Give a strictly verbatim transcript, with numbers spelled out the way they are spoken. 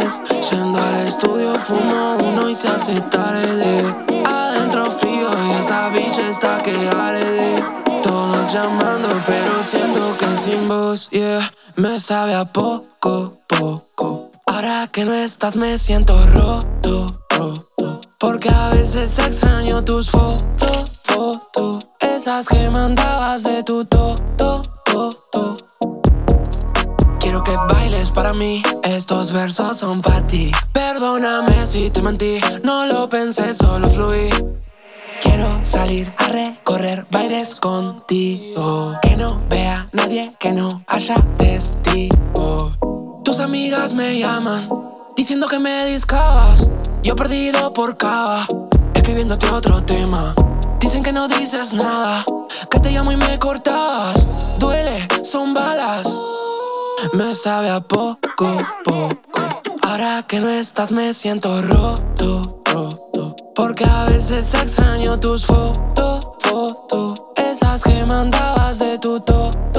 tres, yendo al estudio fumo uno y se hace tarde. Adentro frío y esa bitch está que arde. Todos llamando pero siento que sin voz, yeah. Me sabe a poco, poco. Ahora que no estás me siento roto, roto. Porque a veces extraño tus fotos, fotos. Esas que mandabas de tu toto, toto. Quiero que bailes para mí, estos versos son para ti. Perdóname si te mentí, no lo pensé, solo fluí. Quiero salir a recorrer bailes contigo. Que no vea nadie, que no haya testigo. Tus amigas me llaman, diciendo que me discabas. Yo perdido por cava, escribiéndote otro tema. Dicen que no dices nada, que te llamo y me cortas. Duele, son balas. Me sabe a poco, poco. Ahora que no estás me siento roto, roto. Porque a veces extraño tus fotos, fotos. Esas que mandabas de tu toto.